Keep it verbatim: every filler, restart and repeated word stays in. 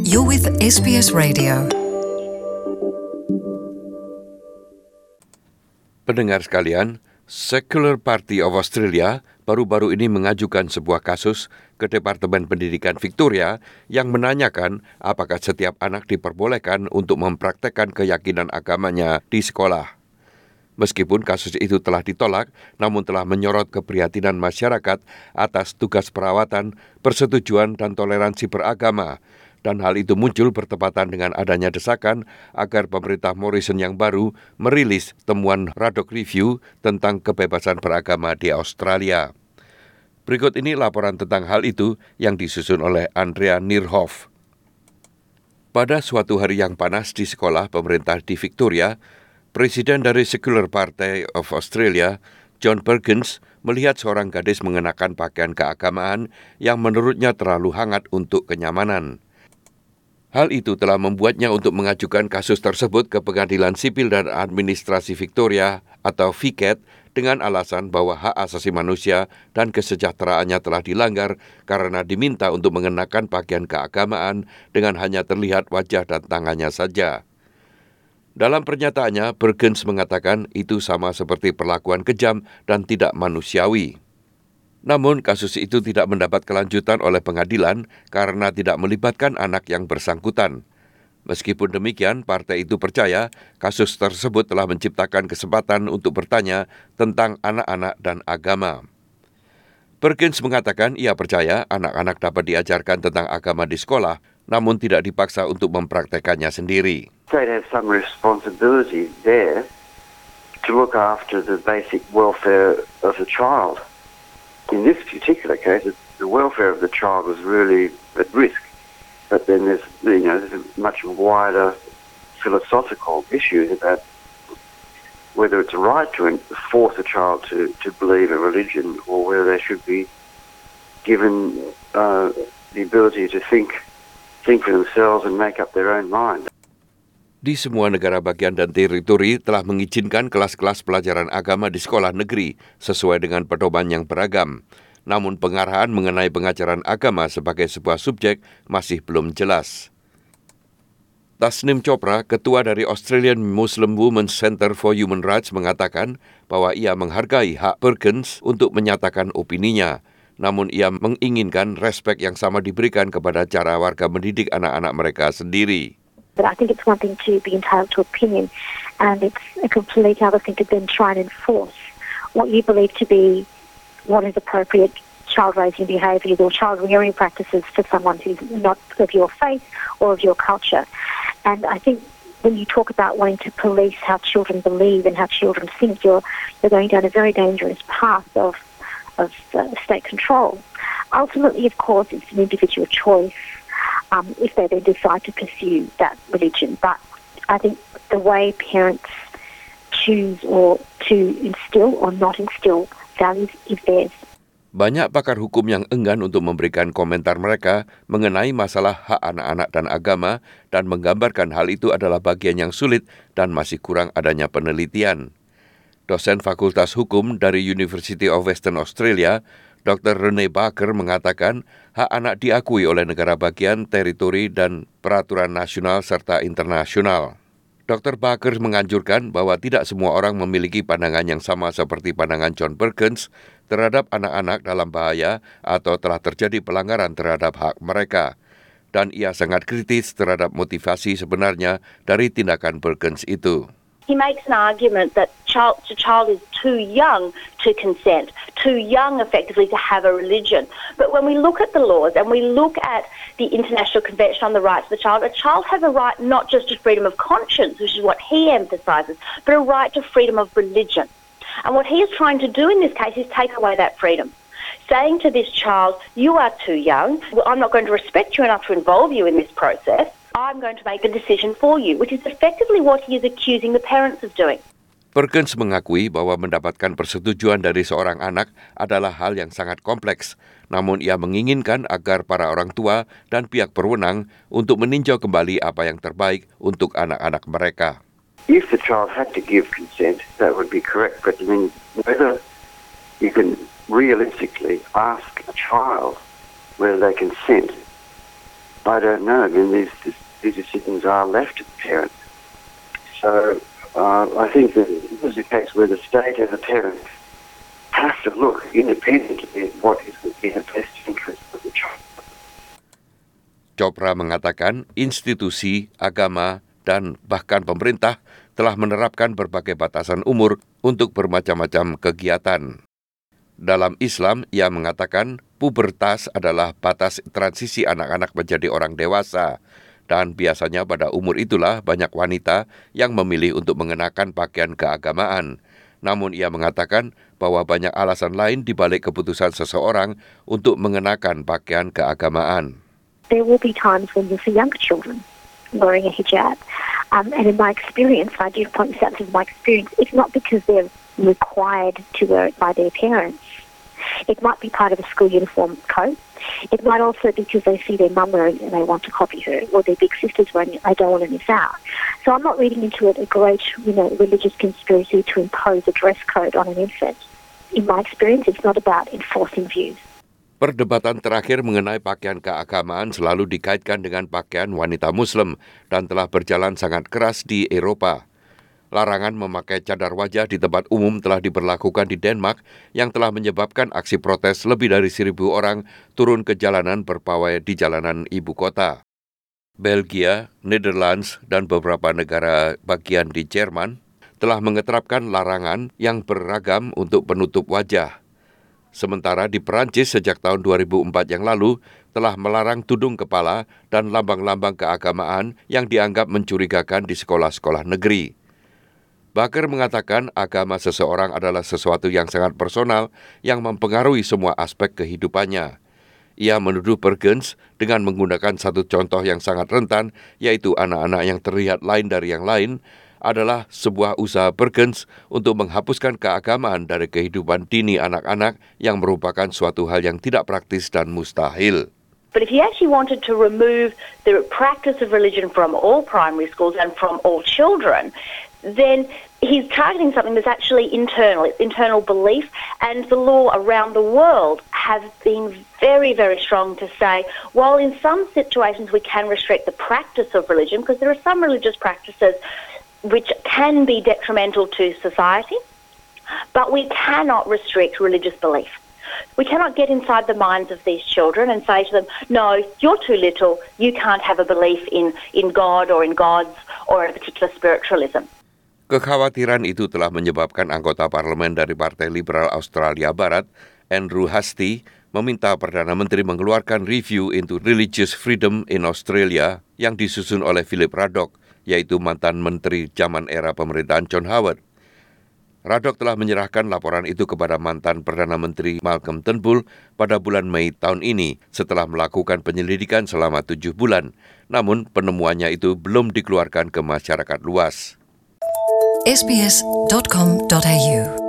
You're with S B S Radio. Pendengar sekalian, Secular Party of Australia baru-baru ini mengajukan sebuah kasus ke Departemen Pendidikan Victoria yang menanyakan apakah setiap anak diperbolehkan untuk mempraktekkan keyakinan agamanya di sekolah. Meskipun kasus itu telah ditolak, namun telah menyorot keprihatinan masyarakat atas tugas perawatan, persetujuan dan toleransi beragama. Dan hal itu muncul bertepatan dengan adanya desakan agar pemerintah Morrison yang baru merilis temuan Radok Review tentang kebebasan beragama di Australia. Berikut ini laporan tentang hal itu yang disusun oleh Andrea Nierhoff. Pada suatu hari yang panas di sekolah pemerintah di Victoria, Presiden dari Secular Party of Australia, John Perkins, melihat seorang gadis mengenakan pakaian keagamaan yang menurutnya terlalu hangat untuk kenyamanan. Hal itu telah membuatnya untuk mengajukan kasus tersebut ke Pengadilan Sipil dan Administrasi Victoria atau V C A T dengan alasan bahwa hak asasi manusia dan kesejahteraannya telah dilanggar karena diminta untuk mengenakan pakaian keagamaan dengan hanya terlihat wajah dan tangannya saja. Dalam pernyataannya, Perkins mengatakan itu sama seperti perlakuan kejam dan tidak manusiawi. Namun, kasus itu tidak mendapat kelanjutan oleh pengadilan karena tidak melibatkan anak yang bersangkutan. Meskipun demikian, partai itu percaya kasus tersebut telah menciptakan kesempatan untuk bertanya tentang anak-anak dan agama. Perkins mengatakan ia percaya anak-anak dapat diajarkan tentang agama di sekolah, namun tidak dipaksa untuk mempraktekannya sendiri. State has some responsibility there to look after the basic welfare of the child. In this particular case, the welfare of the child was really at risk. But then there's, you know, there's a much wider philosophical issue about whether it's right to force a child to, to believe a religion or whether they should be given uh, the ability to think, think for themselves and make up their own mind. Di semua negara bagian dan teritori telah mengizinkan kelas-kelas pelajaran agama di sekolah negeri sesuai dengan pedoman yang beragam. Namun pengarahan mengenai pengajaran agama sebagai sebuah subjek masih belum jelas. Tasnim Chopra, ketua dari Australian Muslim Women's Centre for Human Rights, mengatakan bahwa ia menghargai hak Perkins untuk menyatakan opininya. Namun ia menginginkan respek yang sama diberikan kepada cara warga mendidik anak-anak mereka sendiri. But I think it's one thing to be entitled to opinion, and it's a complete other thing to then try and enforce what you believe to be what is appropriate child-raising behaviours or child-rearing practices for someone who's not of your faith or of your culture. And I think when you talk about wanting to police how children believe and how children think, you're, you're going down a very dangerous path of, of uh, state control. Ultimately, of course, it's an individual choice. Um, if they then decide to pursue that religion. But I think the way parents choose or to instill or not instill values is theirs. Banyak pakar hukum yang enggan untuk memberikan komentar mereka mengenai masalah hak anak-anak dan agama dan menggambarkan hal itu adalah bagian yang sulit dan masih kurang adanya penelitian. Dosen Fakultas Hukum dari University of Western Australia, Doktor Rene Barker mengatakan hak anak diakui oleh negara bagian, teritori, dan peraturan nasional serta internasional. Doktor Barker menganjurkan bahwa tidak semua orang memiliki pandangan yang sama seperti pandangan John Perkins terhadap anak-anak dalam bahaya atau telah terjadi pelanggaran terhadap hak mereka. Dan ia sangat kritis terhadap motivasi sebenarnya dari tindakan Perkins itu. He makes an argument that child, the child is too young to consent, too young effectively to have a religion. But when we look at the laws and we look at the International Convention on the Rights of the Child, a child has a right not just to freedom of conscience, which is what he emphasises, but a right to freedom of religion. And what he is trying to do in this case is take away that freedom. Saying to this child, you are too young, well, I'm not going to respect you enough to involve you in this process. I'm going to make the decision for you, which is effectively what he is accusing the parents of doing. Perkins mengakui bahwa mendapatkan persetujuan dari seorang anak adalah hal yang sangat kompleks, namun ia menginginkan agar para orang tua dan pihak berwenang untuk meninjau kembali apa yang terbaik untuk anak-anak mereka. If the child had to give consent, that would be correct, but I mean, whether you can realistically ask a child whether they consent I don't know. I mean, these, these decisions are left to the parents. So uh, I think that this is a case where the state and the parents have to look independently at what is in the best interest of the child. Chopra mengatakan institusi, agama, dan bahkan pemerintah telah menerapkan berbagai batasan umur untuk bermacam-macam kegiatan. Dalam Islam, ia mengatakan pubertas adalah batas transisi anak-anak menjadi orang dewasa, dan biasanya pada umur itulah banyak wanita yang memilih untuk mengenakan pakaian keagamaan. Namun ia mengatakan bahwa banyak alasan lain di balik keputusan seseorang untuk mengenakan pakaian keagamaan. There will be times when you'll see younger children wearing a hijab. Um, and in my experience, I do point this out in my experience, it's not because they're required to wear it by their parents. It might be part of a school uniform code. It might also be because they see their mum wearing it and they want to copy her, or their big sister's wearing it, they don't want to miss out. So I'm not reading into it a great, you know, religious conspiracy to impose a dress code on an infant. In my experience, it's not about enforcing views. Perdebatan terakhir mengenai pakaian keagamaan selalu dikaitkan dengan pakaian wanita Muslim dan telah berjalan sangat keras di Eropa. Larangan memakai cadar wajah di tempat umum telah diberlakukan di Denmark yang telah menyebabkan aksi protes lebih dari seribu orang turun ke jalanan berpawai di jalanan ibu kota. Belgia, Netherlands, dan beberapa negara bagian di Jerman telah mengetapkan larangan yang beragam untuk penutup wajah. Sementara di Perancis sejak tahun dua ribu empat yang lalu telah melarang tudung kepala dan lambang-lambang keagamaan yang dianggap mencurigakan di sekolah-sekolah negeri. Baker mengatakan agama seseorang adalah sesuatu yang sangat personal yang mempengaruhi semua aspek kehidupannya. Ia menuduh Perkins dengan menggunakan satu contoh yang sangat rentan, yaitu anak-anak yang terlihat lain dari yang lain, adalah sebuah usaha Perkins untuk menghapuskan keagamaan dari kehidupan dini anak-anak yang merupakan suatu hal yang tidak praktis dan mustahil. But if he actually wanted to remove the practice of religion from all primary schools and from all children, then he's targeting something that's actually internal, it's internal belief, and the law around the world has been very, very strong to say, while in some situations we can restrict the practice of religion, because there are some religious practices which can be detrimental to society, but we cannot restrict religious belief. We cannot get inside the minds of these children and say to them, no, you're too little, you can't have a belief in, in God or in gods or in a particular spiritualism. Kekhawatiran itu telah menyebabkan anggota parlemen dari Partai Liberal Australia Barat, Andrew Hastie, meminta Perdana Menteri mengeluarkan Review into Religious Freedom in Australia yang disusun oleh Philip Ruddock, yaitu mantan menteri zaman era pemerintahan John Howard. Ruddock telah menyerahkan laporan itu kepada mantan Perdana Menteri Malcolm Turnbull pada bulan Mei tahun ini setelah melakukan penyelidikan selama tujuh bulan. Namun penemuannya itu belum dikeluarkan ke masyarakat luas. s b s dot com dot a u